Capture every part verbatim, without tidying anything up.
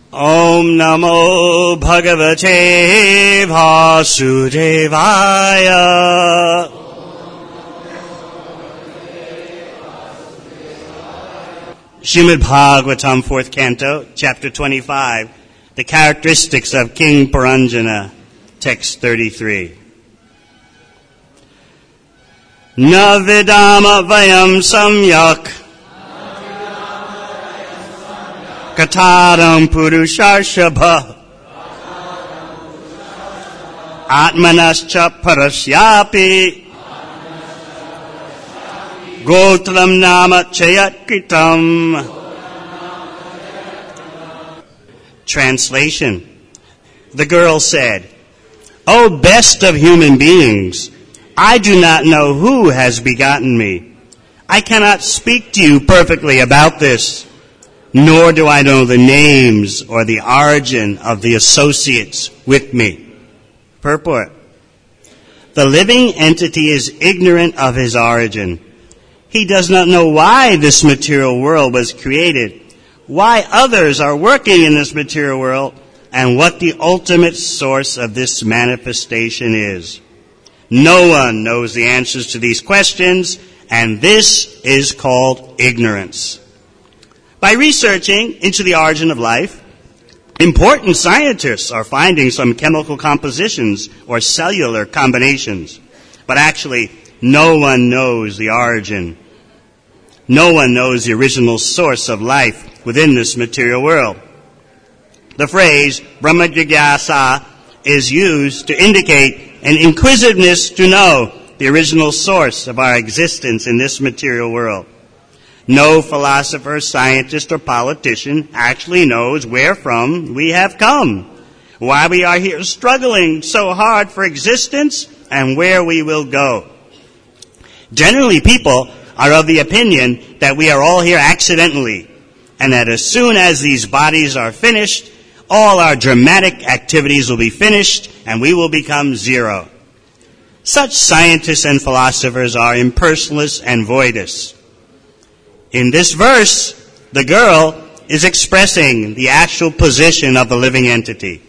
Om Namo Bhagavate Vasudevaya. Srimad Bhagavatam, fourth canto, chapter twenty-five, the characteristics of King Puranjana, text thirty-three. Na vidama vayam samyak kataram purusharshabha atmanascha parasyapi Gotram nama chayat kritam. Translation. The girl said, O best of human beings, I do not know who has begotten me. I cannot speak to you perfectly about this, nor do I know the names or the origin of the associates with me. Purport. The living entity is ignorant of his origin. He does not know why this material world was created, why others are working in this material world, and what the ultimate source of this manifestation is. No one knows the answers to these questions, and this is called ignorance. By researching into the origin of life, important scientists are finding some chemical compositions or cellular combinations, but actually no one knows the origin. No one knows the original source of life within this material world. The phrase Brahma Jigyasa is used to indicate an inquisitiveness to know the original source of our existence in this material world. No philosopher, scientist, or politician actually knows where from we have come, why we are here struggling so hard for existence, and where we will go. Generally, people are of the opinion that we are all here accidentally, and that as soon as these bodies are finished, all our dramatic activities will be finished, and we will become zero. Such scientists and philosophers are impersonalists and voidists. In this verse, the girl is expressing the actual position of the living entity.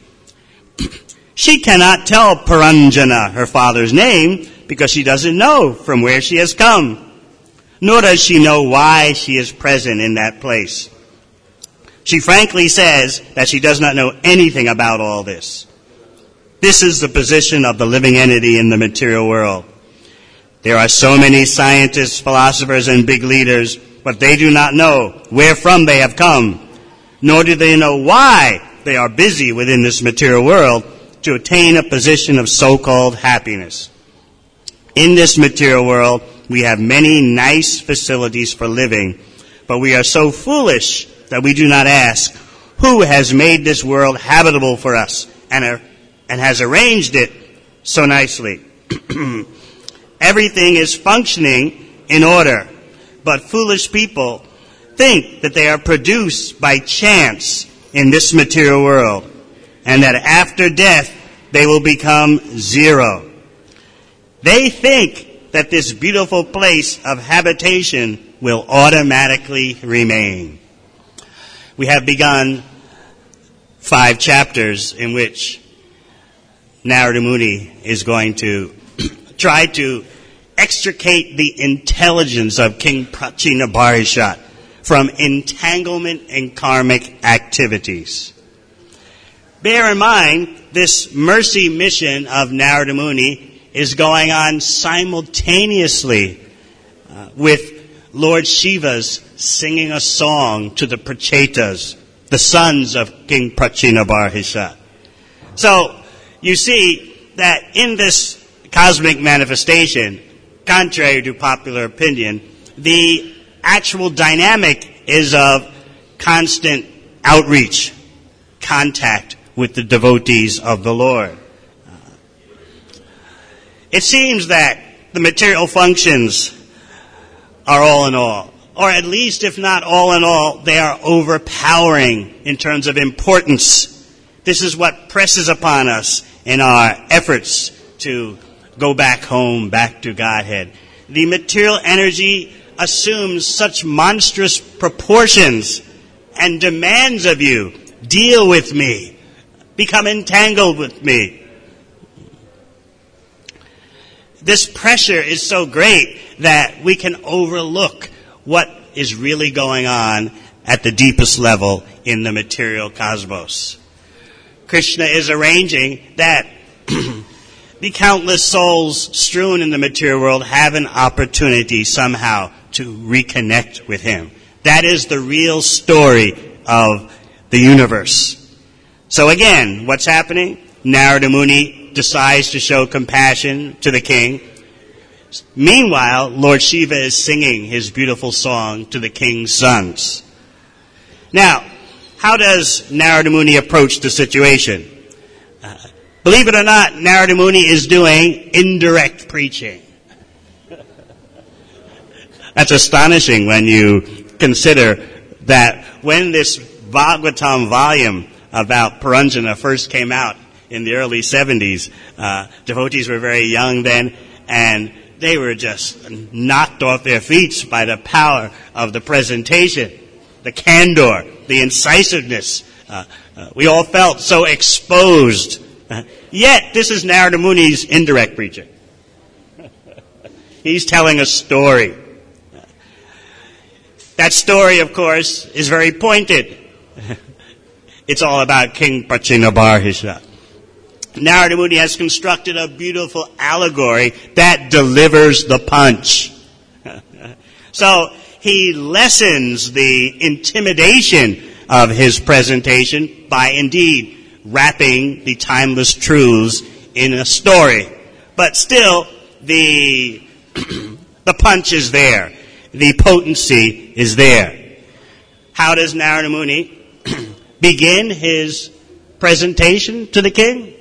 She cannot tell Puranjana her father's name because she doesn't know from where she has come, nor does she know why she is present in that place. She frankly says that she does not know anything about all this. This is the position of the living entity in the material world. There are so many scientists, philosophers, and big leaders, but they do not know where from they have come, nor do they know why they are busy within this material world to attain a position of so-called happiness. In this material world, we have many nice facilities for living, but we are so foolish that we do not ask, who has made this world habitable for us and, uh, and has arranged it so nicely? Everything is functioning in order, but foolish people think that they are produced by chance in this material world, and that after death they will become zero. They think that this beautiful place of habitation will automatically remain. We have begun five chapters in which Narada Muni is going to try to extricate the intelligence of King Prachinabarhishat from entanglement in karmic activities. Bear in mind, this mercy mission of Narada Muni is going on simultaneously uh, with Lord Shiva's singing a song to the Prachetas, the sons of King Prachinabarhishat. So, you see that in this cosmic manifestation, contrary to popular opinion, the actual dynamic is of constant outreach, contact with the devotees of the Lord. It seems that the material functions are all in all, or at least if not all in all, they are overpowering in terms of importance. This is what presses upon us in our efforts to go back home, back to Godhead. The material energy assumes such monstrous proportions and demands of you deal with me, become entangled with me. This pressure is so great that we can overlook what is really going on at the deepest level in the material cosmos. Krishna is arranging that the countless souls strewn in the material world have an opportunity somehow to reconnect with him. That is the real story of the universe. So again, what's happening? Narada Muni decides to show compassion to the king. Meanwhile, Lord Shiva is singing his beautiful song to the king's sons. Now, how does Narada Muni approach the situation? Uh, believe it or not, Narada Muni is doing indirect preaching. That's astonishing when you consider that when this Bhagavatam volume about Puranjana first came out in the early seventies, uh, devotees were very young then, and they were just knocked off their feet by the power of the presentation, the candor, the incisiveness. Uh, uh, we all felt so exposed. Uh, yet, this is Narada Muni's indirect preaching. He's telling a story. That story, of course, is very pointed. It's all about King Prachinabarhisha. Narada Muni has constructed a beautiful allegory that delivers the punch. So he lessens the intimidation of his presentation by indeed wrapping the timeless truths in a story. But still, the the punch is there. The potency is there. How does Narada Muni begin his presentation to the king?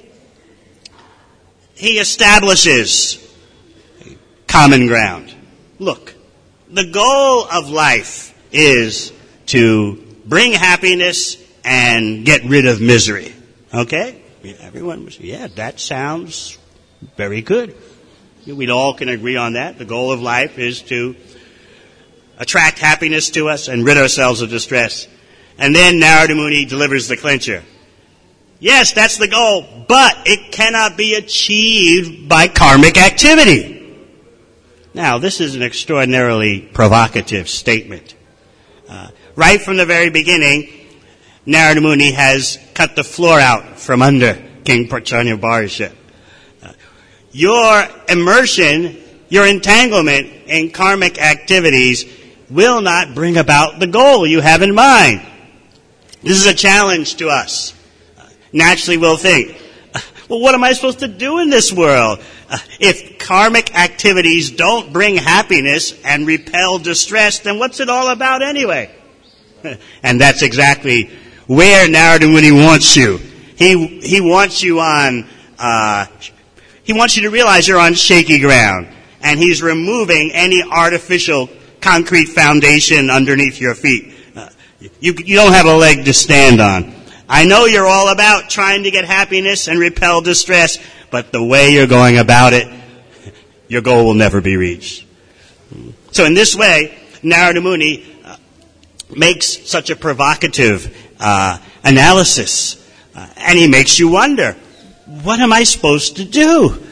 He establishes common ground. Look, the goal of life is to bring happiness and get rid of misery. Okay? Everyone was, yeah, that sounds very good. We all can agree on that. The goal of life is to attract happiness to us and rid ourselves of distress. And then Narada Muni delivers the clincher. Yes, that's the goal, but it cannot be achieved by karmic activity. Now, this is an extraordinarily provocative statement. Uh, right from the very beginning, Narada Muni has cut the floor out from under King Prachinabarhisha. Uh, your immersion, your entanglement in karmic activities will not bring about the goal you have in mind. This is a challenge to us. Uh, naturally, we'll think, well, what am I supposed to do in this world? Uh, if karmic activities don't bring happiness and repel distress, then what's it all about anyway? And that's exactly where Narada Muni wants you. He he wants you on. Uh, he wants you to realize you're on shaky ground, and he's removing any artificial concrete foundation underneath your feet. Uh, you you don't have a leg to stand on. I know you're all about trying to get happiness and repel distress, but the way you're going about it, your goal will never be reached. So in this way, Narada Muni uh, makes such a provocative uh, analysis, uh, and he makes you wonder, what am I supposed to do?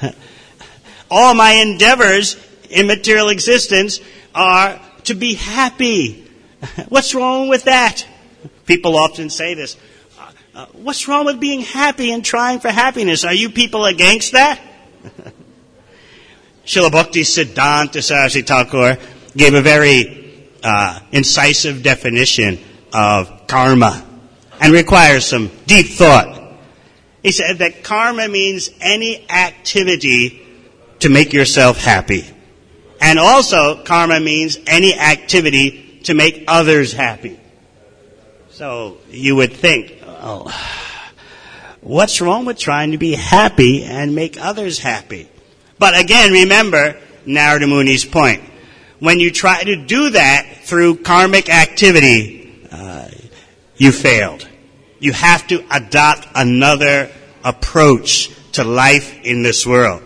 All my endeavors in material existence are to be happy. What's wrong with that? People often say this. Uh, what's wrong with being happy and trying for happiness? Are you people against that? Srila Bhakti Siddhanta Saraswati Thakur gave a very uh, incisive definition of karma and requires some deep thought. He said that karma means any activity to make yourself happy. And also, karma means any activity to make others happy. So you would think, oh, what's wrong with trying to be happy and make others happy? But again, remember Narada Muni's point. When you try to do that through karmic activity, uh, you failed. You have to adopt another approach to life in this world.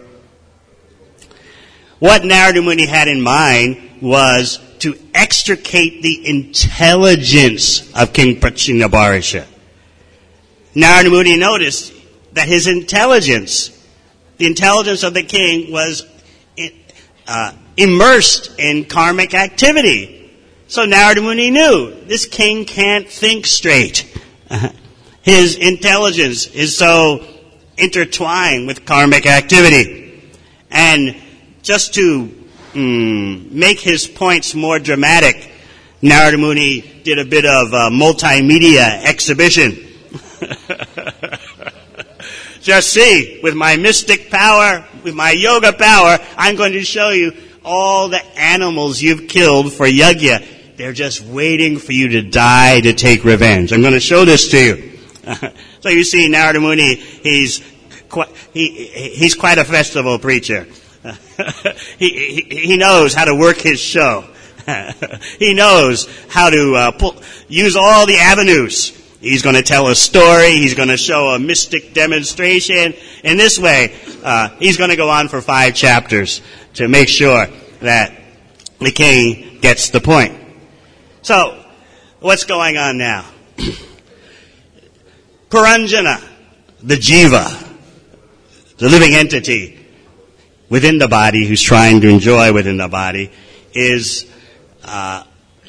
What Narada Muni had in mind was to extricate the intelligence of King Prachinabarhisha. Narada Muni noticed that his intelligence, the intelligence of the king, was uh, immersed in karmic activity. So Narada Muni knew this king can't think straight. His intelligence is so intertwined with karmic activity. And just to mm, make his points more dramatic, Narada Muni did a bit of a multimedia exhibition. Just see, with my mystic power, with my yoga power, I'm going to show you all the animals you've killed for yajna. They're just waiting for you to die to take revenge. I'm going to show this to you. So you see, Narada Muni, he's quite, he, he's quite a festival preacher. he, he, he knows how to work his show. He knows how to uh, pull, use all the avenues. He's going to tell a story. He's going to show a mystic demonstration. In this way, uh, he's going to go on for five chapters to make sure that the king gets the point. So, what's going on now? Puranjana, the jiva, the living entity within the body who's trying to enjoy within the body, is uh,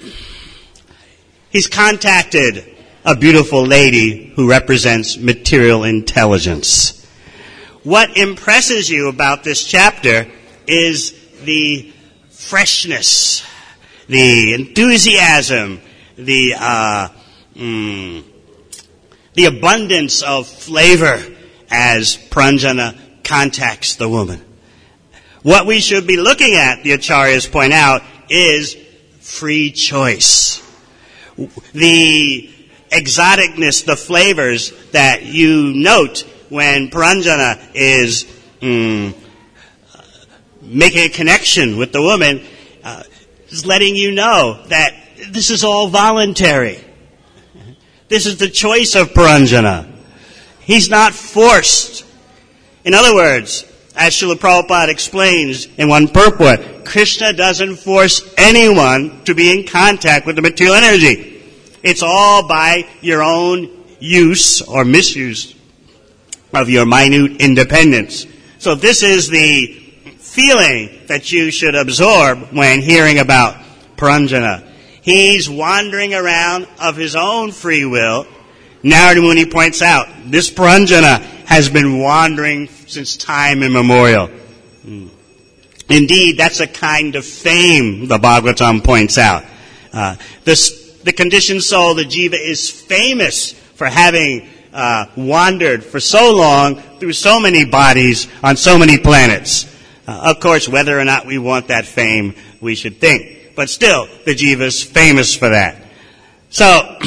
he's contacted a beautiful lady who represents material intelligence. What impresses you about this chapter is the freshness, the enthusiasm, the uh, mm, the abundance of flavor as Puranjana contacts the woman. What we should be looking at, the acharyas point out, is free choice. The exoticness, the flavors that you note when Puranjana is mm, making a connection with the woman, uh, is letting you know that this is all voluntary. This is the choice of Puranjana. He's not forced. In other words, as Srila Prabhupada explains in one purport, Krishna doesn't force anyone to be in contact with the material energy. It's all by your own use or misuse of your minute independence. So this is the feeling that you should absorb when hearing about Puranjana. He's wandering around of his own free will. Narada Muni points out, this Puranjana has been wandering since time immemorial. Indeed, that's a kind of fame, the Bhagavatam points out. Uh, this The conditioned soul, the jiva, is famous for having uh, wandered for so long through so many bodies on so many planets. Uh, of course, whether or not we want that fame, we should think. But still, the jiva is famous for that. So,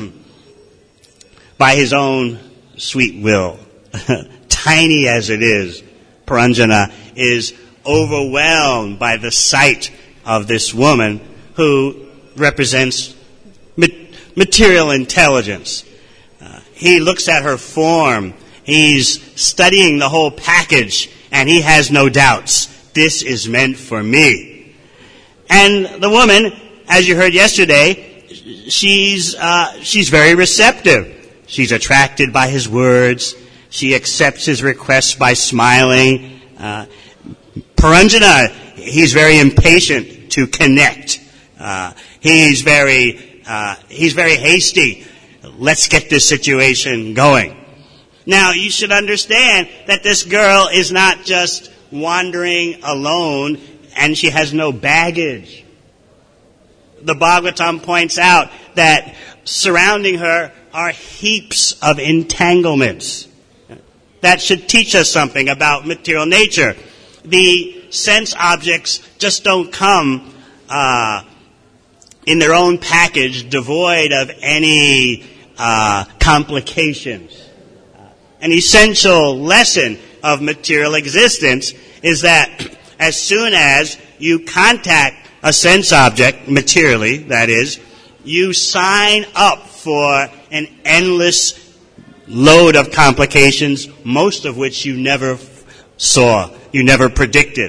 by his own sweet will, tiny as it is, Puranjana is overwhelmed by the sight of this woman who represents material intelligence. Uh, he looks at her form. He's studying the whole package, and he has no doubts. This is meant for me. And the woman, as you heard yesterday, she's uh, she's very receptive. She's attracted by his words. She accepts his requests by smiling. Uh, Puranjana, he's very impatient to connect. Uh, he's very Uh, he's very hasty. Let's get this situation going. Now, you should understand that this girl is not just wandering alone and she has no baggage. The Bhagavatam points out that surrounding her are heaps of entanglements. That should teach us something about material nature. The sense objects just don't come uh in their own package, devoid of any uh, complications. Uh, an essential lesson of material existence is that as soon as you contact a sense object, materially, that is, you sign up for an endless load of complications, most of which you never saw, you never predicted.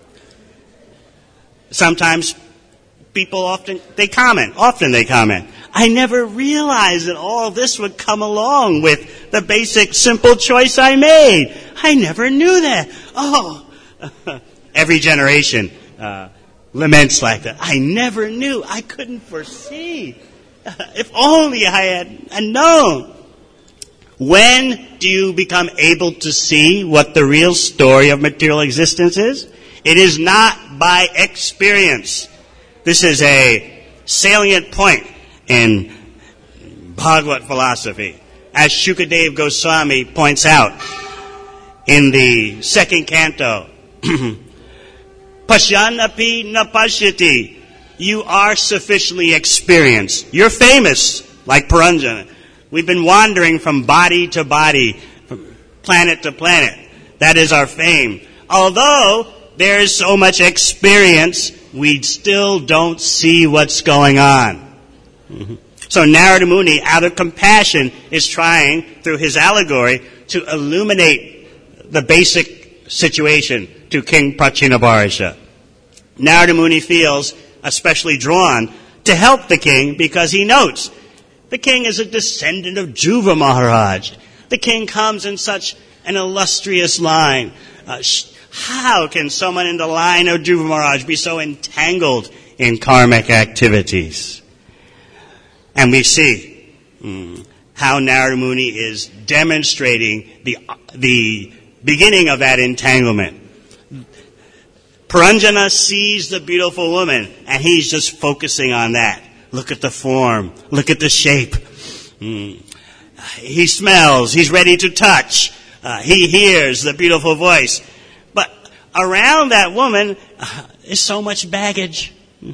Sometimes people often, they comment, often they comment, I never realized that all this would come along with the basic, simple choice I made. I never knew that. Oh, every generation uh, laments like that. I never knew. I couldn't foresee. Uh, if only I had known. When do you become able to see what the real story of material existence is? It is not by experience. This is a salient point in Bhagavad philosophy. As Shukadeva Goswami points out in the second canto, Pashyanapi na pashyati. You are sufficiently experienced. You're famous, like Puranjana. We've been wandering from body to body, from planet to planet. That is our fame. Although there is so much experience, we still don't see what's going on. Mm-hmm. So Narada Muni, out of compassion, is trying, through his allegory, to illuminate the basic situation to King Prachinabharisha. Narada Muni feels especially drawn to help the king because he notes the king is a descendant of Dhruva Maharaj. The king comes in such an illustrious line. Uh, sh- how can someone in the line of Dhruva Maharaj be so entangled in karmic activities? And we see mm, how Narada Muni is demonstrating the, the beginning of that entanglement. Puranjana sees the beautiful woman, and he's just focusing on that. Look at the form. Look at the shape. Mm. He smells. He's ready to touch. Uh, he hears the beautiful voice. But around that woman uh, is so much baggage.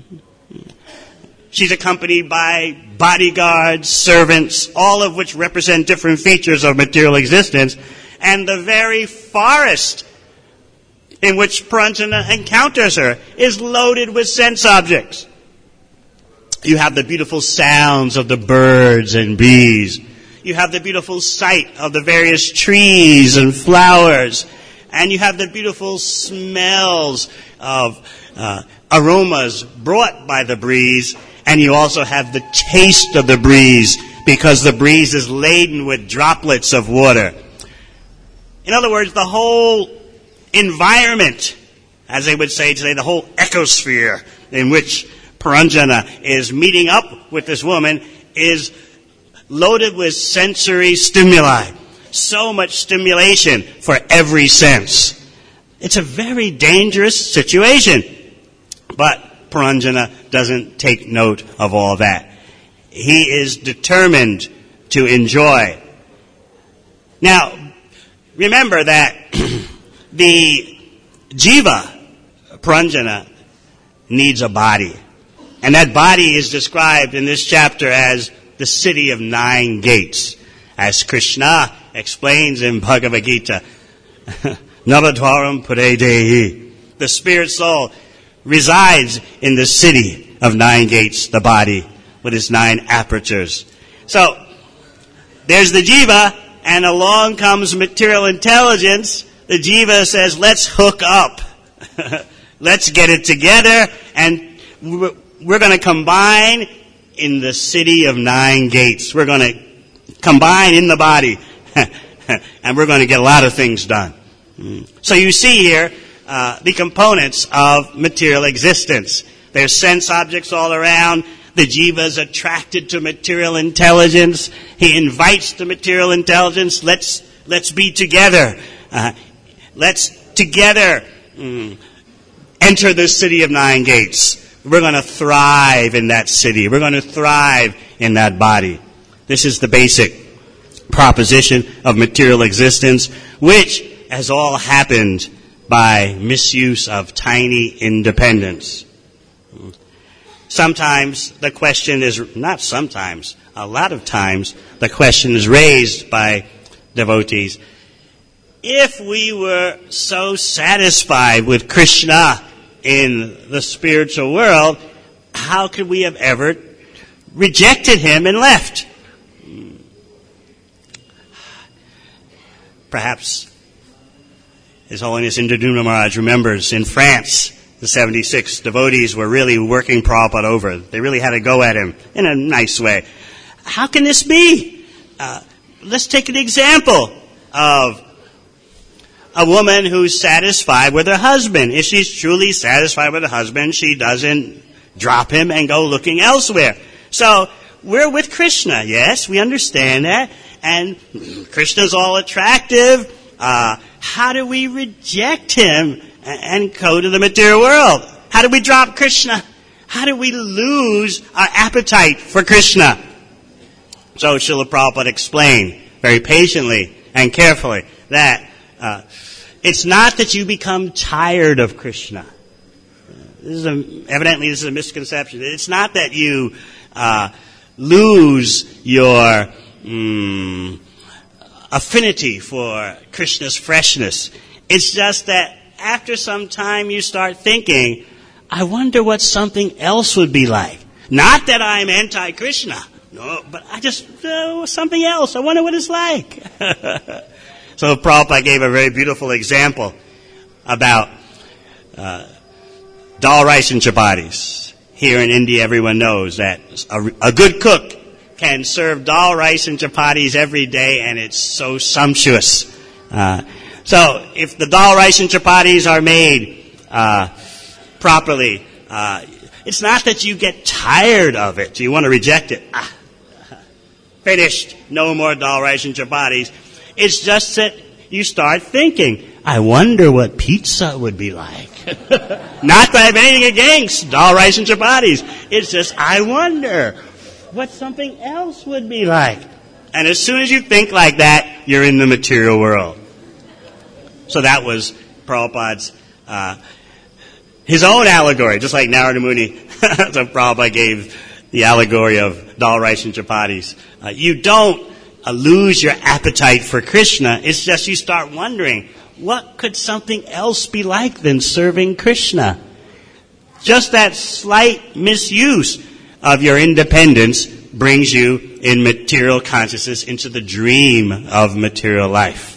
She's accompanied by bodyguards, servants, all of which represent different features of material existence. And the very forest in which Puranjana encounters her is loaded with sense objects. You have the beautiful sounds of the birds and bees. You have the beautiful sight of the various trees and flowers. And you have the beautiful smells of uh, aromas brought by the breeze. And you also have the taste of the breeze because the breeze is laden with droplets of water. In other words, the whole environment, as they would say today, the whole ecosphere in which Puranjana is meeting up with this woman is loaded with sensory stimuli. So much stimulation for every sense. It's a very dangerous situation. But Puranjana doesn't take note of all that. He is determined to enjoy. Now, remember that the jiva, Puranjana, needs a body. And that body is described in this chapter as the city of nine gates. As Krishna explains in Bhagavad Gita, Navadwaram Pure Dehi. The spirit soul resides in the city of nine gates, the body, with its nine apertures. So, there's the jiva, and along comes material intelligence. The jiva says, let's hook up. Let's get it together, and we're going to combine in the city of nine gates. We're going to combine in the body, and we're going to get a lot of things done. So you see here uh, the components of material existence. There's sense objects all around. The jiva is attracted to material intelligence. He invites the material intelligence. Let's let's be together. Uh, let's together mm, enter this city of nine gates. We're going to thrive in that city. We're going to thrive in that body. This is the basic proposition of material existence, which has all happened by misuse of tiny independence. Sometimes the question is, not sometimes, a lot of times the question is raised by devotees. If we were so satisfied with Krishna in the spiritual world, how could we have ever rejected him and left? Perhaps His Holiness Indradumna Maharaj remembers in France the seventy-six devotees were really working Prabhupada over. They really had to go at him in a nice way. How can this be? Uh, let's take an example of a woman who's satisfied with her husband. If she's truly satisfied with her husband, she doesn't drop him and go looking elsewhere. So we're with Krishna, yes, we understand that. And Krishna's all attractive. Uh, how do we reject him and go to the material world? How do we drop Krishna? How do we lose our appetite for Krishna? So Srila Prabhupada explained very patiently and carefully that uh, it's not that you become tired of Krishna. This is a, evidently this is a misconception. It's not that you uh, lose your mm, affinity for Krishna's freshness. It's just that after some time you start thinking, I wonder what something else would be like. Not that I'm anti-Krishna. No, but I just, uh, something else. I wonder what it's like. So Prabhupada gave a very beautiful example about uh, dal rice and chapatis. Here in India, everyone knows that a, a good cook can serve dal rice and chapatis every day, and it's so sumptuous. Uh, so if the dal rice and chapatis are made uh, properly, uh, it's not that you get tired of it. You want to reject it. Ah, finished. No more dal rice and chapatis. It's just that you start thinking, I wonder what pizza would be like. Not that I have anything against dal rice and chapatis. It's just, I wonder what something else would be like. And as soon as you think like that, you're in the material world. So that was Prabhupada's, uh, his own allegory, just like Narada Muni. So Prabhupada gave the allegory of dal rice and chapatis. Uh, you don't uh, lose your appetite for Krishna. It's just you start wondering, what could something else be like than serving Krishna? Just that slight misuse of your independence brings you in material consciousness into the dream of material life.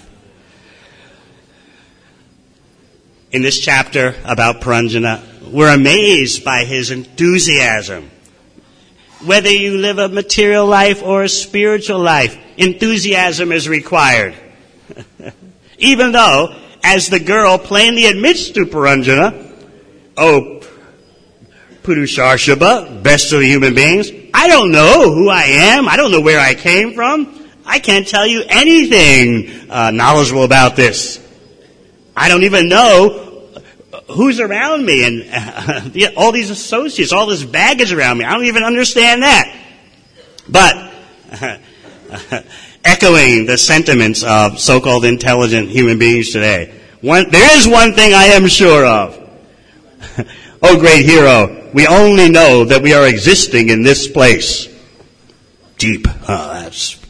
In this chapter about Puranjana, we're amazed by his enthusiasm. Whether you live a material life or a spiritual life, enthusiasm is required. Even though, as the girl plainly admits to Puranjana, oh, Purusharshava, best of the human beings, I don't know who I am. I don't know where I came from. I can't tell you anything uh, knowledgeable about this. I don't even know who's around me and uh, the, all these associates, all this baggage around me. I don't even understand that. But uh, uh, echoing the sentiments of so-called intelligent human beings today, one, there is one thing I am sure of. Oh, great hero, we only know that we are existing in this place. Deep. Oh, that's...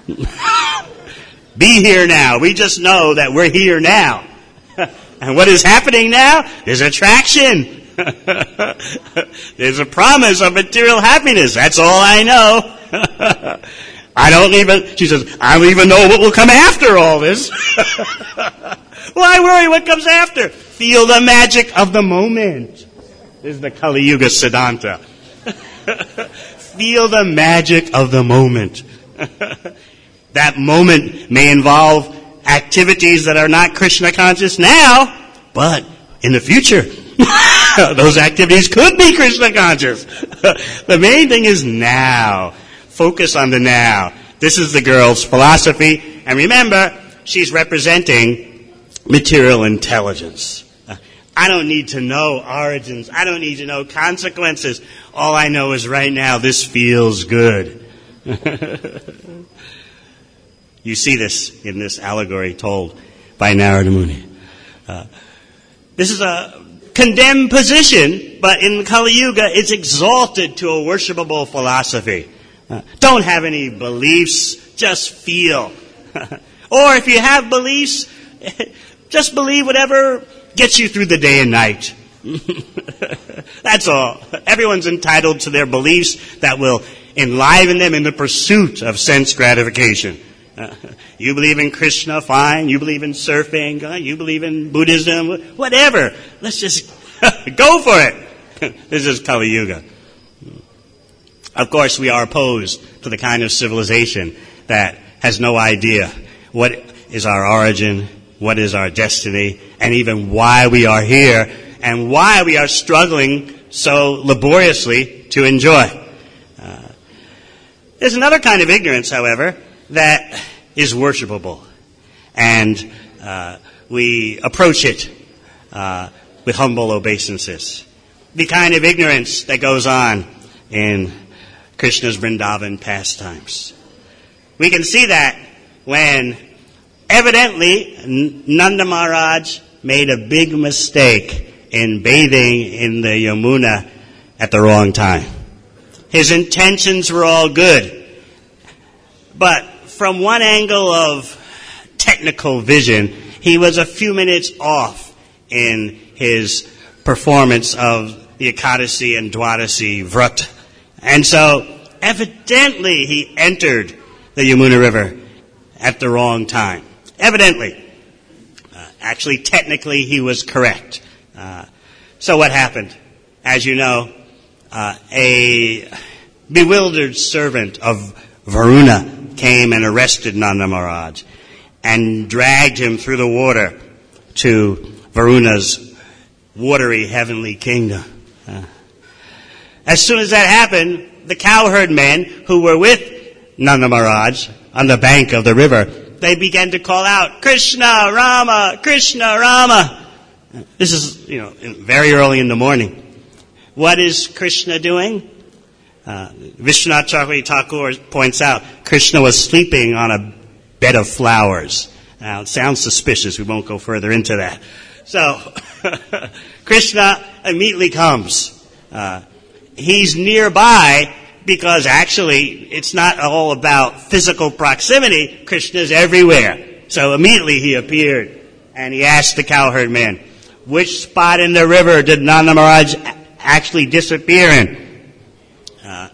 Be here now. We just know that we're here now. And what is happening now? There's attraction. There's a promise of material happiness. That's all I know. I don't even, she says, I don't even know what will come after all this. Why worry what comes after? Feel the magic of the moment. This is the Kali Yuga Siddhanta. Feel the magic of the moment. That moment may involve activities that are not Krishna conscious now, but in the future, those activities could be Krishna conscious. The main thing is now. Focus on the now. This is the girl's philosophy. And remember, she's representing material intelligence. I don't need to know origins. I don't need to know consequences. All I know is right now, this feels good. You see this in this allegory told by Narada Muni. Uh, this is a condemned position, but in Kali Yuga, it's exalted to a worshipable philosophy. Uh, don't have any beliefs, just feel. Or if you have beliefs, just believe whatever gets you through the day and night. That's all. Everyone's entitled to their beliefs that will enliven them in the pursuit of sense gratification. Uh, you believe in Krishna, fine. You believe in surfing, uh, you believe in Buddhism, whatever. Let's just Go for it. This is Kali Yuga. Of course, we are opposed to the kind of civilization that has no idea what is our origin, what is our destiny, and even why we are here, and why we are struggling so laboriously to enjoy. Uh, there's another kind of ignorance, however, that is worshipable, and uh, we approach it uh, with humble obeisances. The kind of ignorance that goes on in Krishna's Vrindavan pastimes. We can see that when evidently Nanda Maharaj made a big mistake in bathing in the Yamuna at the wrong time. His intentions were all good, but from one angle of technical vision, he was a few minutes off in his performance of the Ekadasi and Dwadasi Vrat. And so, evidently, he entered the Yamuna River at the wrong time. Evidently. Uh, actually, technically, he was correct. Uh, so what happened? As you know, uh, a bewildered servant of Varuna came and arrested Nanda Maharaj and dragged him through the water to Varuna's watery heavenly kingdom. Uh, as soon as that happened, the cowherd men who were with Nanda Maharaj on the bank of the river, they began to call out, Krishna, Rama, Krishna, Rama. This is, you know, very early in the morning. What is Krishna doing? Uh, Vishwanath Chakravarti Thakur points out, Krishna was sleeping on a bed of flowers. Now, it sounds suspicious. We won't go further into that. So, Krishna immediately comes. Uh, he's nearby because actually it's not all about physical proximity. Krishna's everywhere. So immediately he appeared and he asked the cowherd man, which spot in the river did Nanda Maharaj actually disappear in? Uh,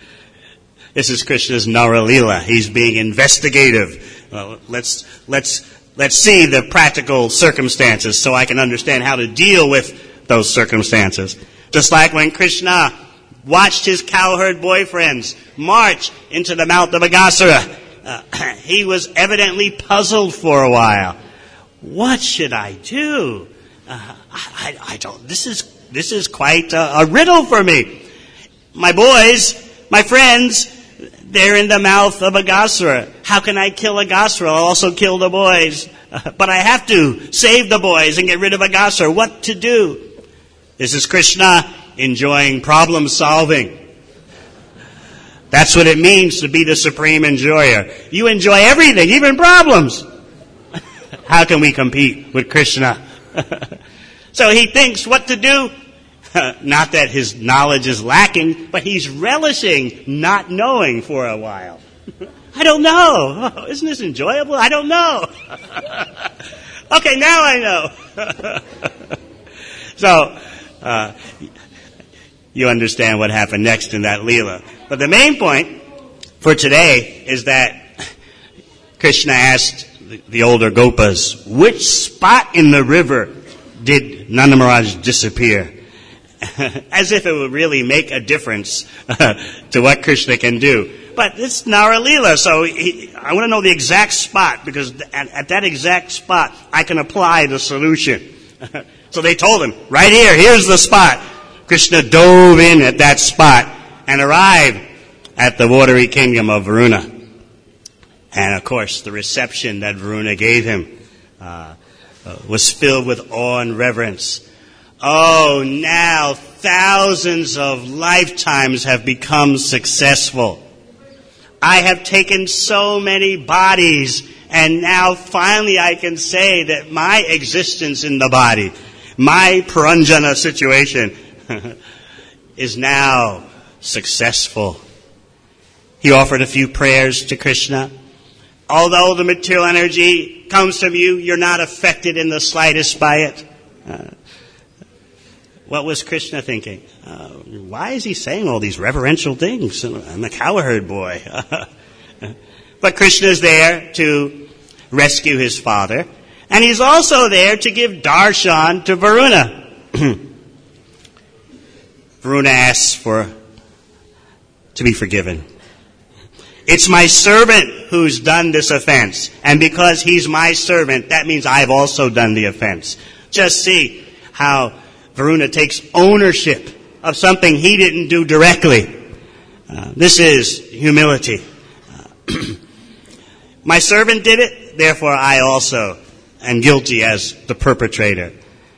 this is Krishna's Naralila. He's being investigative. Well, let's, let's, let's see the practical circumstances so I can understand how to deal with those circumstances. Just like when Krishna watched his cowherd boyfriends march into the mouth of Agasura. Uh, he was evidently puzzled for a while. What should I do? Uh, I, I don't, this is, this is quite a, a riddle for me. My boys, my friends, they're in the mouth of Agasura. How can I kill Agasura? I'll also kill the boys. Uh, but I have to save the boys and get rid of Agasura. What to do? This is Krishna enjoying problem solving. That's what it means to be the supreme enjoyer. You enjoy everything, even problems. How can we compete with Krishna? So he thinks what to do. Not that his knowledge is lacking, but he's relishing not knowing for a while. I don't know. Oh, isn't this enjoyable? I don't know. Okay, now I know. So, uh, you understand what happened next in that Leela. But the main point for today is that Krishna asked the, the older Gopas, which spot in the river did Nanda Maharaj disappear? As if it would really make a difference uh, to what Krishna can do. But it's Naralila, so he, I want to know the exact spot, because at, at that exact spot, I can apply the solution. So they told him, right here, here's the spot. Krishna dove in at that spot and arrived at the watery kingdom of Varuna. And of course, the reception that Varuna gave him uh, uh, was filled with awe and reverence. Oh, now thousands of lifetimes have become successful. I have taken so many bodies, and now finally I can say that my existence in the body, my Puranjana situation, is now successful. He offered a few prayers to Krishna. Although the material energy comes from you, you're not affected in the slightest by it. Uh, what was Krishna thinking? Uh, why is he saying all these reverential things? I'm a cowherd boy. But Krishna is there to rescue his father. And he's also there to give darshan to Varuna. Varuna asks for to be forgiven. It's my servant who's done this offense. And because he's my servant, that means I've also done the offense. Just see how Varuna takes ownership of something he didn't do directly. Uh, this is humility. Uh, my servant did it, therefore I also am guilty as the perpetrator.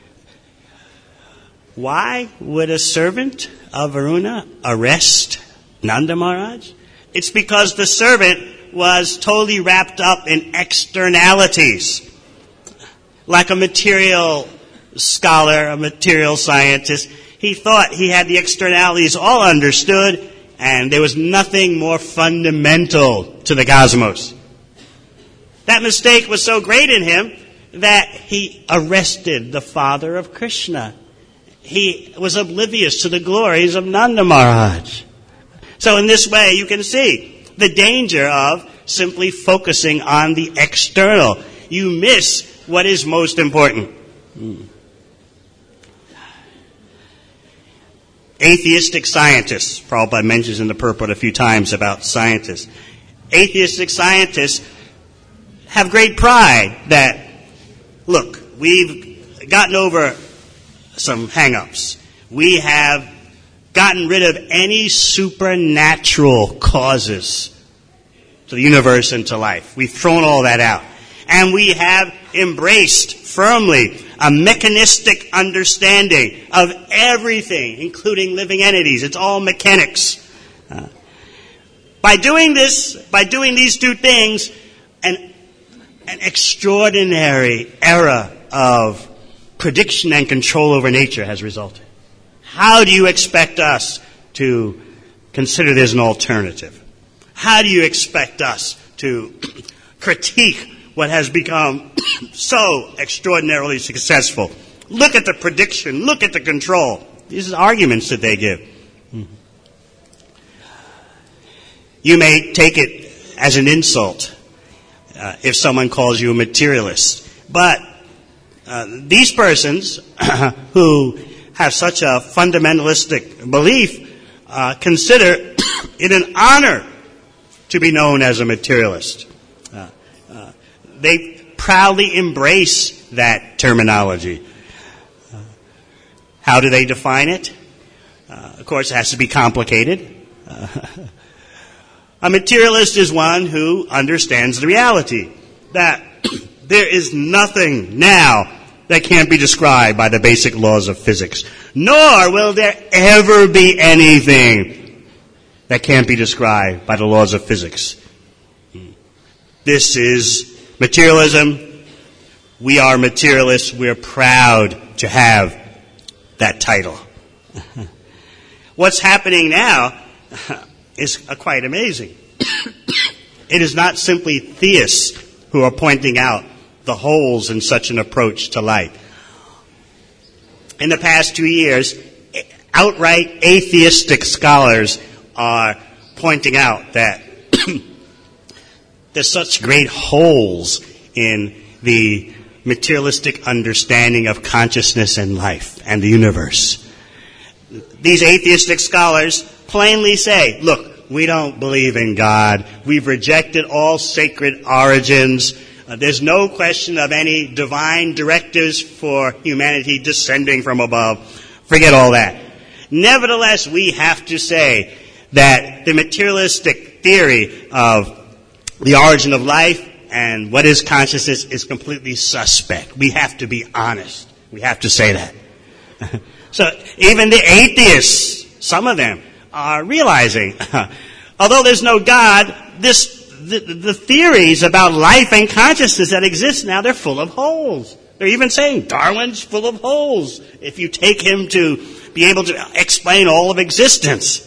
Why would a servant of Varuna arrest Nanda Maharaj? It's because the servant was totally wrapped up in externalities. Like a material scholar, a material scientist, he thought he had the externalities all understood, and there was nothing more fundamental to the cosmos. That mistake was so great in him that he arrested the father of Krishna. He was oblivious to the glories of Nanda Maharaj. So in this way, you can see the danger of simply focusing on the external. You miss what is most important. Hmm. Atheistic scientists, Prabhupada mentions in the purport a few times about scientists. Atheistic scientists have great pride that, look, we've gotten over some hang-ups. We have gotten rid of any supernatural causes to the universe and to life. We've thrown all that out. And we have embraced firmly a mechanistic understanding of everything, including living entities. It's all mechanics. Uh, by doing this, by doing these two things, an, an extraordinary era of prediction and control over nature has resulted. How do you expect us to consider there's an alternative? How do you expect us to critique what has become so extraordinarily successful? Look at the prediction. Look at the control. These are arguments that they give. You may take it as an insult uh, if someone calls you a materialist. But uh, these persons who have such a fundamentalistic belief uh, consider it an honor to be known as a materialist. Uh, uh, they proudly embrace that terminology. Uh, how do they define it? Uh, of course, it has to be complicated. Uh, a materialist is one who understands the reality that there is nothing now that can't be described by the basic laws of physics. Nor will there ever be anything that can't be described by the laws of physics. This is materialism. We are materialists. We're proud to have that title. What's happening now is quite amazing. It is not simply theists who are pointing out the holes in such an approach to life. In the past two years, outright atheistic scholars are pointing out that there's such great holes in the materialistic understanding of consciousness and life and the universe. These atheistic scholars plainly say, look, we don't believe in God. We've rejected all sacred origins. Uh, there's no question of any divine directives for humanity descending from above. Forget all that. Nevertheless, we have to say that the materialistic theory of the origin of life and what is consciousness is completely suspect. We have to be honest. We have to say that. So even the atheists, some of them, are realizing, although there's no God, this The, the theories about life and consciousness that exist now, they're full of holes. They're even saying Darwin's full of holes if you take him to be able to explain all of existence.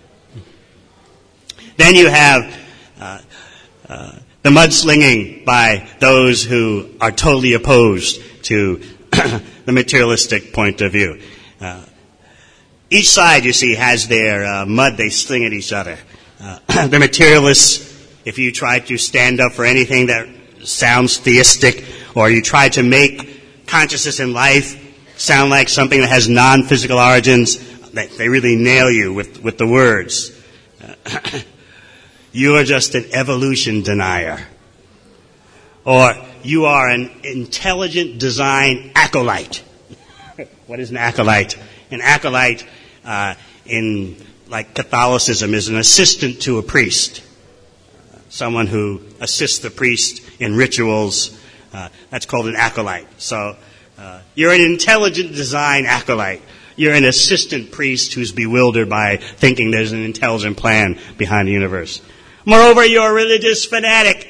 Then you have uh, uh, the mudslinging by those who are totally opposed to the materialistic point of view. Uh, each side, you see, has their uh, mud they sling at each other. Uh, the materialists, if you try to stand up for anything that sounds theistic, or you try to make consciousness and life sound like something that has non-physical origins, they, they really nail you with, with the words. Uh, you are just an evolution denier. Or you are an intelligent design acolyte. What is an acolyte? An acolyte uh, in like Catholicism is an assistant to a priest. Uh, someone who assists the priest in rituals. Uh, that's called an acolyte. So uh, you're an intelligent design acolyte. You're an assistant priest who's bewildered by thinking there's an intelligent plan behind the universe. Moreover, you're a religious fanatic.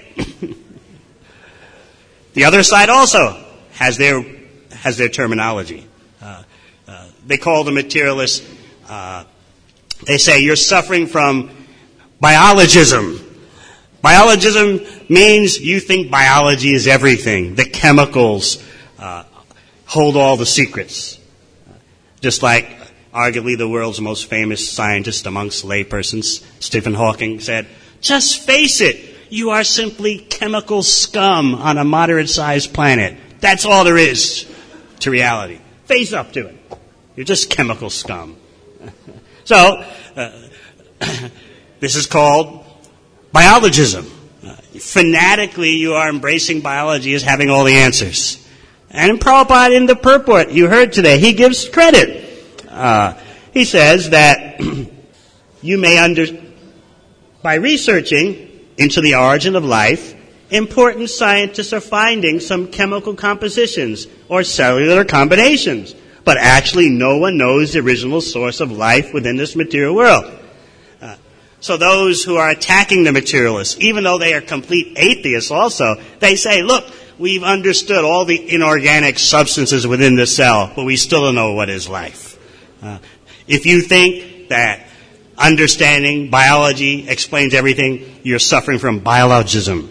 The other side also has their has their terminology. Uh, uh, they call the materialists, uh, they say you're suffering from biologism. Biologism means you think biology is everything. The chemicals uh, hold all the secrets. Just like arguably the world's most famous scientist amongst laypersons, Stephen Hawking, said, just face it. You are simply chemical scum on a moderate-sized planet. That's all there is to reality. Face up to it. You're just chemical scum. So, uh, this is called biologism. Uh, fanatically, you are embracing biology as having all the answers. And in Prabhupada, in the purport you heard today, he gives credit. Uh, he says that you may under, by researching into the origin of life, important scientists are finding some chemical compositions or cellular combinations. But actually, no one knows the original source of life within this material world. Uh, so those who are attacking the materialists, even though they are complete atheists also, they say, look, we've understood all the inorganic substances within the cell, but we still don't know what is life. Uh, if you think that understanding biology explains everything, you're suffering from biologism.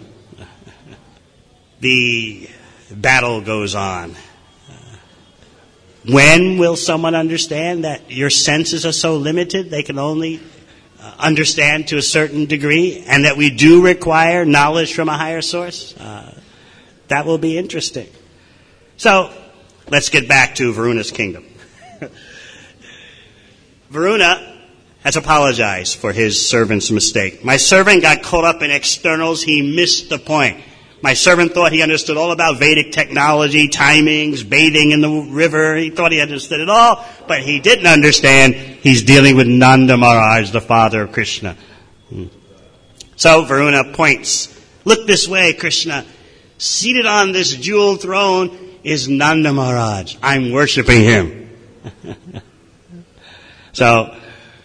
The battle goes on. When will someone understand that your senses are so limited they can only uh, understand to a certain degree, and that we do require knowledge from a higher source? Uh, that will be interesting. So, let's get back to Varuna's kingdom. Varuna has apologized for his servant's mistake. My servant got caught up in externals. He missed the point. My servant thought he understood all about Vedic technology, timings, bathing in the river. He thought he understood it all, but he didn't understand. He's dealing with Nanda Maharaj, the father of Krishna. So Varuna points, look this way, Krishna. Seated on this jeweled throne is Nanda Maharaj. I'm worshiping him. So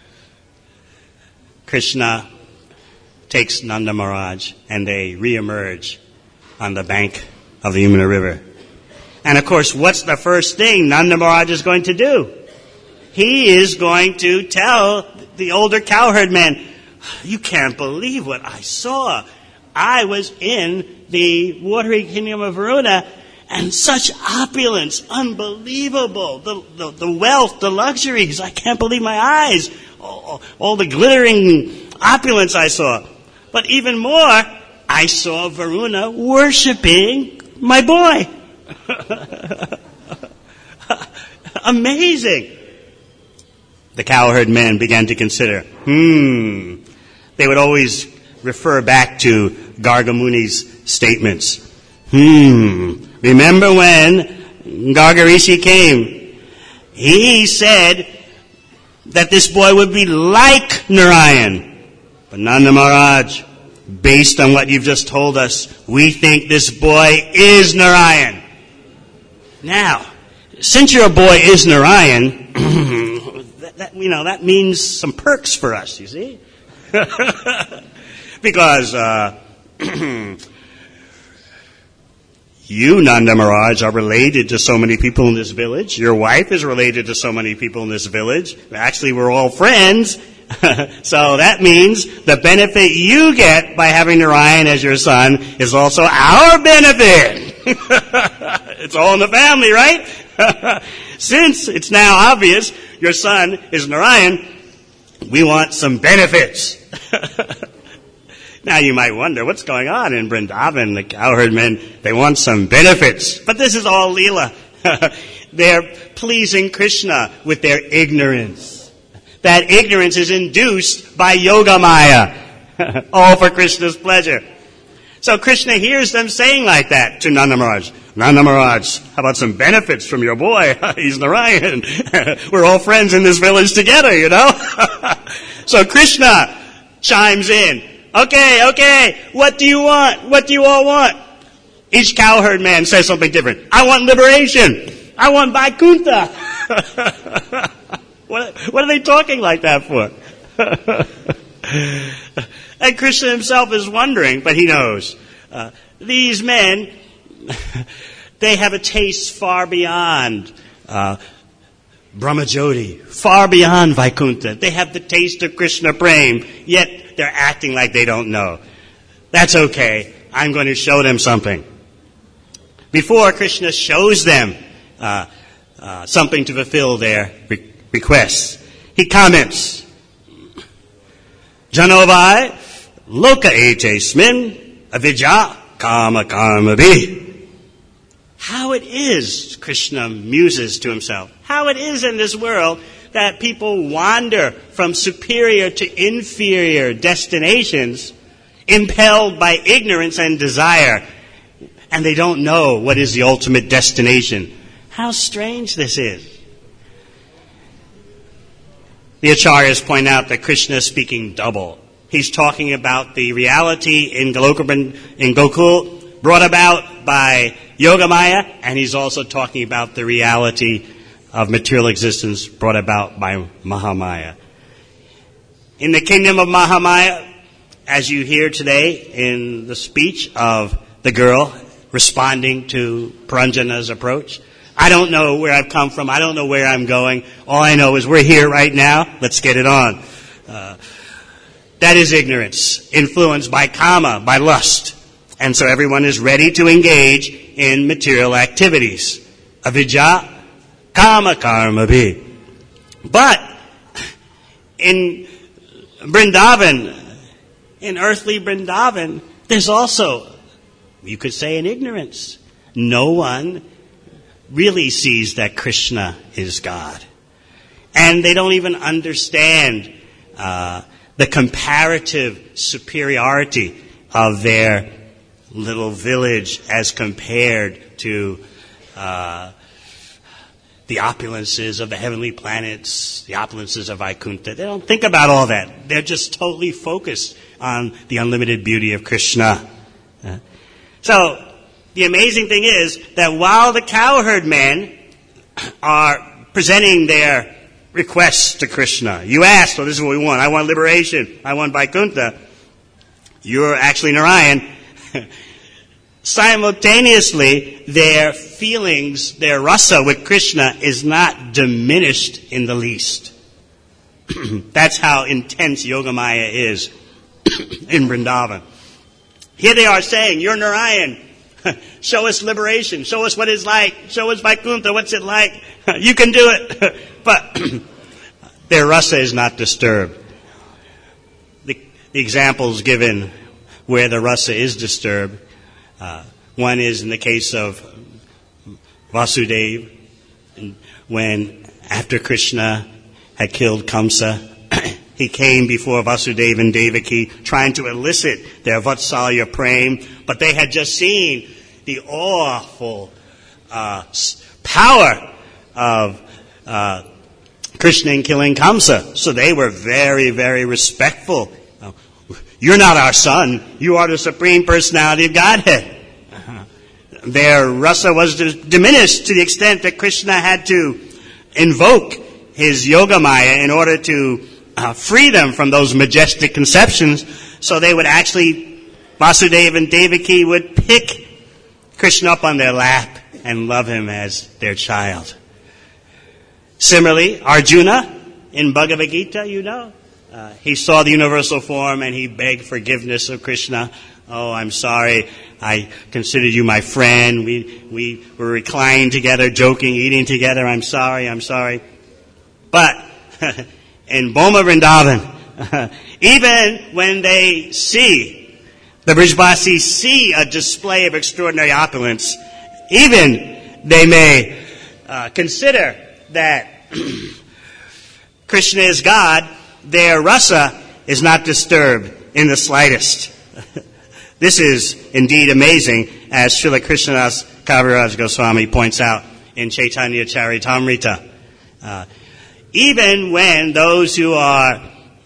Krishna takes Nanda Maharaj and they reemerge on the bank of the Yamuna River. And of course, what's the first thing Nanda Maharaj is going to do? He is going to tell the older cowherd man, you can't believe what I saw. I was in the watery kingdom of Varuna, and such opulence, unbelievable. The, the, the wealth, the luxuries, I can't believe my eyes. All, all the glittering opulence I saw. But even more, I saw Varuna worshiping my boy. Amazing. The cowherd men began to consider, hmm, they would always refer back to Garga Muni's statements. Hmm, remember when Garga Rishi came? He said that this boy would be like Narayan. But Nanda Maharaj, based on what you've just told us, we think this boy is Narayan. Now, since your boy is Narayan, that, that, you know, that means some perks for us, you see? Because uh, you, Nanda Maharaj, are related to so many people in this village. Your wife is related to so many people in this village. Actually, we're all friends. So that means the benefit you get by having Narayan as your son is also our benefit. It's all in the family, right? Since it's now obvious your son is Narayan, we want some benefits. Now you might wonder, what's going on in Vrindavan? The cowherd men, they want some benefits. But this is all Leela. They're pleasing Krishna with their ignorance. that ignorance is induced by Yoga Maya, all for Krishna's pleasure. So Krishna hears them saying like that to Nanda Maharaj. Nanda Maharaj, how about some benefits from your boy? He's Narayan. We're all friends in this village together, you know? So Krishna chimes in. Okay, okay, what do you want? What do you all want? Each cowherd man says something different. I want liberation. I want Vaikuntha. what, what are they talking like that for? And Krishna himself is wondering, but he knows. Uh, these men, they have a taste far beyond uh, Brahmajyoti, far beyond Vaikuntha. They have the taste of Krishna Prem, yet they're acting like they don't know. That's okay. I'm going to show them something. Before Krishna shows them uh, uh, something to fulfill their re- requests, he comments, Janovai, loka etesmin, avidya kama karma bhi. How it is, Krishna muses to himself, how it is in this world that people wander from superior to inferior destinations, impelled by ignorance and desire, and they don't know what is the ultimate destination. How strange this is. The Acharyas point out that Krishna is speaking double. He's talking about the reality in Gokul, in Gokul brought about by Yogamaya, and he's also talking about the reality of material existence brought about by Mahamaya. In the kingdom of Mahamaya, as you hear today in the speech of the girl responding to Puranjana's approach, I don't know where I've come from. I don't know where I'm going. All I know is we're here right now. Let's get it on. Uh, that is ignorance, influenced by kama, by lust. And so everyone is ready to engage in material activities. Avidya, kama karma bhi. But in Vrindavan, in earthly Vrindavan, there's also, you could say, an ignorance. No one really sees that Krishna is God. And they don't even understand uh, the comparative superiority of their little village as compared to uh, the opulences of the heavenly planets, the opulences of Vaikuntha. They don't think about all that. They're just totally focused on the unlimited beauty of Krishna. Uh, so, the amazing thing is that while the cowherd men are presenting their requests to Krishna, you asked, well, this is what we want. I want liberation. I want Vaikuntha. You're actually Narayan. Simultaneously, their feelings, their rasa with Krishna is not diminished in the least. That's how intense Yogamaya is in Vrindavan. Here they are saying, you're Narayan. Show us liberation. Show us what it's like. Show us Vaikuntha. What's it like? You can do it. But their rasa is not disturbed. The, the examples given where the rasa is disturbed, uh, one is in the case of Vasudeva, when after Krishna had killed Kamsa, he came before Vasudeva and Devaki trying to elicit their Vatsalya Prem, but they had just seen the awful uh, power of uh, Krishna in killing Kamsa. So they were very, very respectful. Uh, You're not our son. You are the Supreme Personality of Godhead. Uh-huh. Their rasa was diminished to the extent that Krishna had to invoke his Yogamaya in order to Uh, free them from those majestic conceptions, so they would actually, Vasudeva and Devaki would pick Krishna up on their lap and love him as their child. Similarly, Arjuna, in Bhagavad Gita, you know, uh, he saw the universal form and he begged forgiveness of Krishna. Oh, I'm sorry, I considered you my friend. We, we were reclining together, joking, eating together. I'm sorry, I'm sorry. But in Boma Vrindavan, even when they see, the Brijvasis see a display of extraordinary opulence, even they may uh, consider that Krishna is God, their rasa is not disturbed in the slightest. This is indeed amazing, as Srila Krishnadas Kaviraj Goswami points out in Chaitanya Charitamrita. Uh, even when those who are,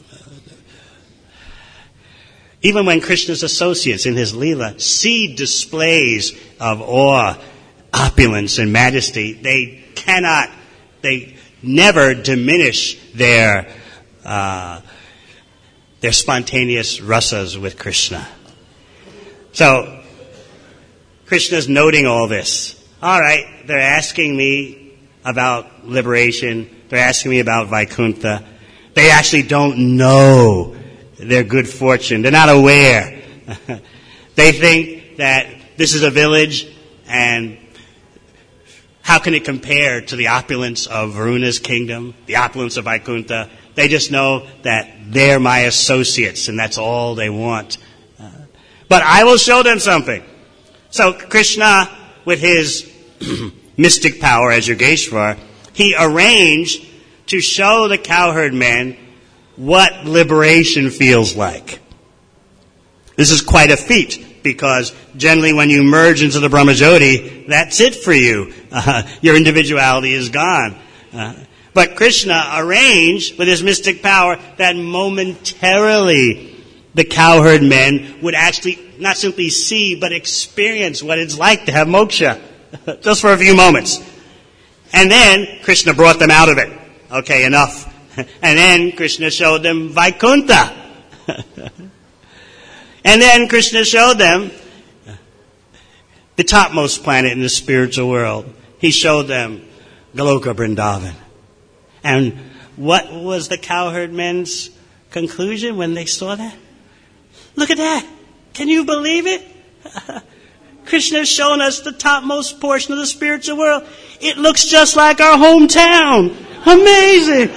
even when Krishna's associates in his Leela see displays of awe, opulence, and majesty, they cannot, they never diminish their uh, their spontaneous rasas with Krishna. So, Krishna's noting all this. All right, they're asking me about liberation. They're asking me about Vaikuntha. They actually don't know their good fortune. They're not aware. They think that this is a village, and how can it compare to the opulence of Varuna's kingdom, the opulence of Vaikuntha? They just know that they're my associates, and that's all they want. Uh, but I will show them something. So Krishna, with his mystic power as Yogeshwar, he arranged to show the cowherd men what liberation feels like. This is quite a feat, because generally when you merge into the Brahmajyoti, that's it for you. Uh, your individuality is gone. Uh, but Krishna arranged with his mystic power that momentarily the cowherd men would actually not simply see, but experience what it's like to have moksha, just for a few moments. And then Krishna brought them out of it. Okay, enough. And then Krishna showed them Vaikuntha. And then Krishna showed them the topmost planet in the spiritual world. He showed them Goloka Vrindavan. And what was the cowherd men's conclusion when they saw that? Look at that. Can you believe it? Krishna has shown us the topmost portion of the spiritual world. It looks just like our hometown. Amazing.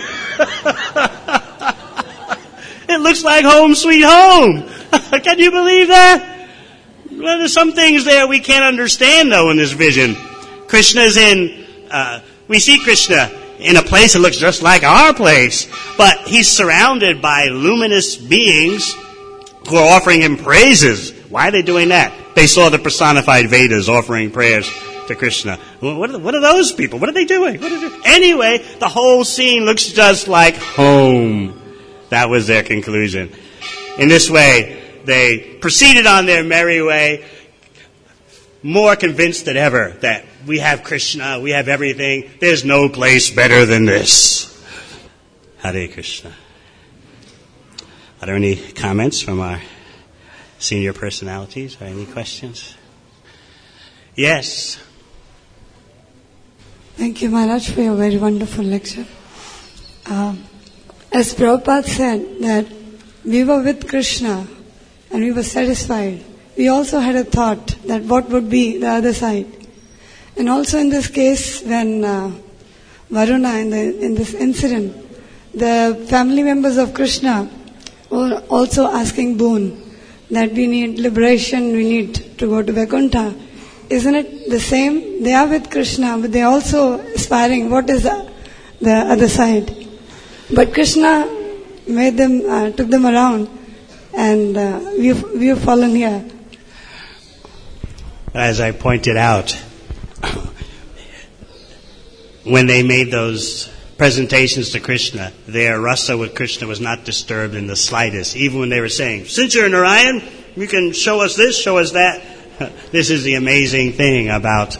It looks like home sweet home. Can you believe that? Well, there's some things there we can't understand, though, in this vision. Krishna's in, uh, we see Krishna in a place that looks just like our place, but he's surrounded by luminous beings who are offering him praises. Why are they doing that? They saw the personified Vedas offering prayers to Krishna. What are, what are those people? What are they doing? What are they... Anyway, the whole scene looks just like home. That was their conclusion. In this way, they proceeded on their merry way, more convinced than ever that we have Krishna, we have everything. There's no place better than this. Hare Krishna. Are there any comments from our senior personalities or any questions? Yes. Thank you, Maharaj, for your very wonderful lecture. Um, as Prabhupada said that we were with Krishna and we were satisfied, we also had a thought that what would be the other side. And also in this case, when uh, Varuna, in, the, in this incident, the family members of Krishna were also asking boon that we need liberation, we need to go to Vaikuntha. Isn't it the same? They are with Krishna, but they are also aspiring what is the, the other side. But Krishna made them, uh, took them around, and uh, we've, we've fallen here. As I pointed out, when they made those presentations to Krishna, their rasa with Krishna was not disturbed in the slightest. Even when they were saying, since you're Narayan, you can show us this, show us that. This is the amazing thing about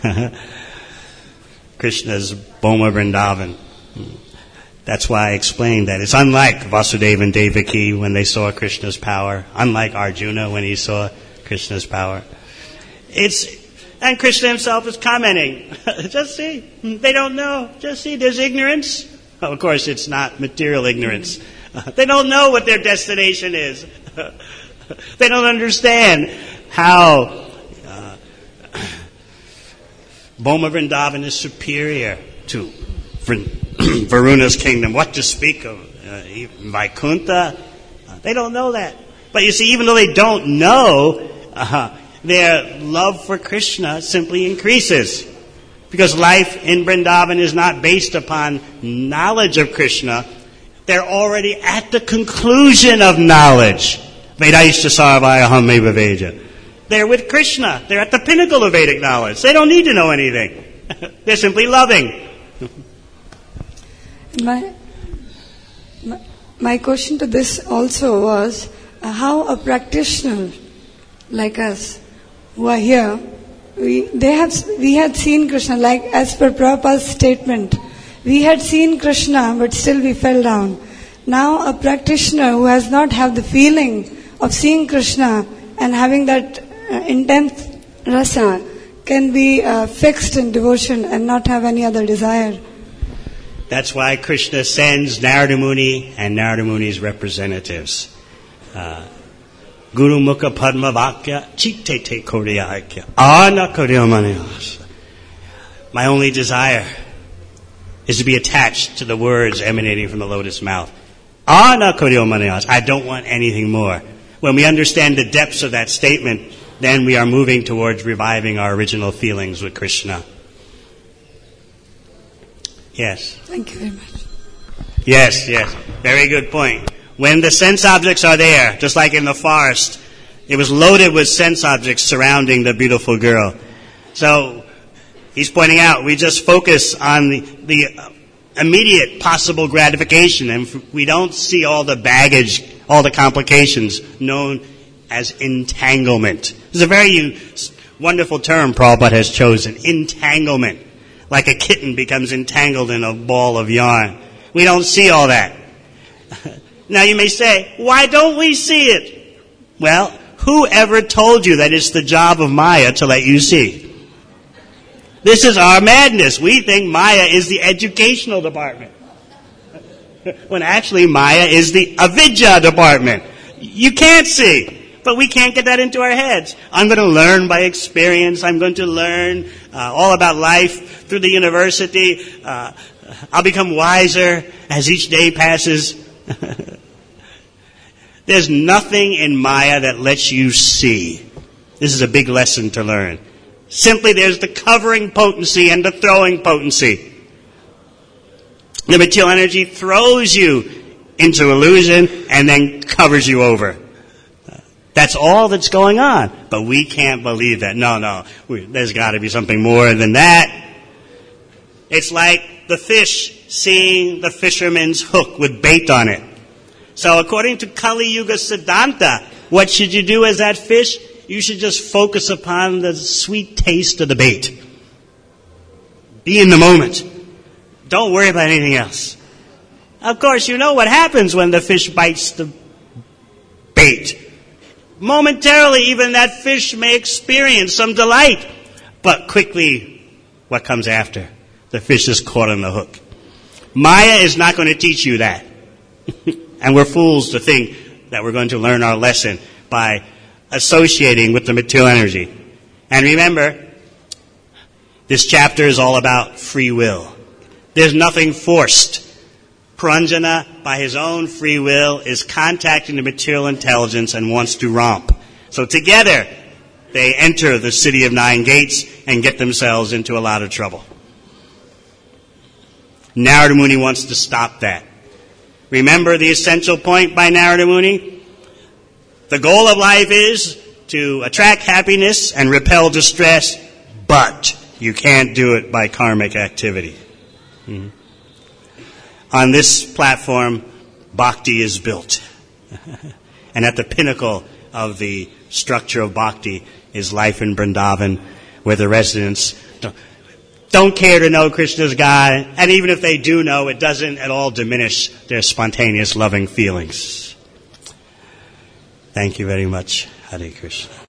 Krishna's Bhoma Vrindavan. That's why I explained that it's unlike Vasudeva and Devaki when they saw Krishna's power, unlike Arjuna when he saw Krishna's power. It's, and Krishna himself is commenting, just see, they don't know, just see, there's ignorance. Oh, of course, it's not material ignorance. They don't know what their destination is. They don't understand how uh, Bhoma Vrindavan is superior to Varuna's kingdom. What to speak of uh, Vaikuntha? Uh, they don't know that. But you see, even though they don't know, uh, their love for Krishna simply increases. Because life in Vrindavan is not based upon knowledge of Krishna, They're already at the conclusion of knowledge. Vedaishta sarvayaham eva veja. They're with Krishna. They're at the pinnacle of Vedic knowledge. They don't need to know anything. They're simply loving. My, my, my question to this also was, uh, how a practitioner like us who are here, we, they have, we had seen Krishna, like as per Prabhupada's statement, we had seen Krishna but still we fell down. Now a practitioner who has not have the feeling of seeing Krishna and having that uh, intense rasa can be uh, fixed in devotion and not have any other desire. That's why Krishna sends Narada Muni and Narada Muni's representatives. Uh, Guru Mukha Padma Vakya Chitte Te Koryakya Ana Koryamaniyas. My only desire is to be attached to the words emanating from the lotus mouth. Ana Koryamaniyas. I don't want anything more. When we understand the depths of that statement, then we are moving towards reviving our original feelings with Krishna. Yes. Thank you very much. Yes, yes. Very good point. When the sense objects are there, just like in the forest, it was loaded with sense objects surrounding the beautiful girl. So, he's pointing out, we just focus on the, the immediate possible gratification, and we don't see all the baggage, all the complications known as entanglement. This is a very wonderful term Prabhupada has chosen, entanglement. Like a kitten becomes entangled in a ball of yarn. We don't see all that. Now you may say, why don't we see it? Well, who ever told you that it's the job of Maya to let you see? This is our madness. We think Maya is the educational department. When actually Maya is the avidya department. You can't see. But we can't get that into our heads. I'm going to learn by experience. I'm going to learn uh, all about life through the university. Uh, I'll become wiser as each day passes. There's nothing in Maya that lets you see. This is a big lesson to learn. Simply there's the covering potency and the throwing potency. The material energy throws you into illusion and then covers you over. That's all that's going on. But we can't believe that. No, no. We, there's got to be something more than that. It's like the fish seeing the fisherman's hook with bait on it. So according to Kali Yuga Siddhanta, what should you do as that fish? You should just focus upon the sweet taste of the bait. Be in the moment. Don't worry about anything else. Of course, you know what happens when the fish bites the bait. Momentarily, even that fish may experience some delight. But quickly, what comes after? The fish is caught on the hook. Maya is not going to teach you that. And we're fools to think that we're going to learn our lesson by associating with the material energy. And remember, this chapter is all about free will. There's nothing forced. Puranjana, by his own free will, is contacting the material intelligence and wants to romp. So together, they enter the city of nine gates and get themselves into a lot of trouble. Narada Muni wants to stop that. Remember the essential point by Narada Muni? The goal of life is to attract happiness and repel distress, but you can't do it by karmic activity. Mm-hmm. On this platform, bhakti is built. And at the pinnacle of the structure of bhakti is life in Vrindavan, where the residents don't, don't care to know Krishna's God. And even if they do know, it doesn't at all diminish their spontaneous loving feelings. Thank you very much. Hare Krishna.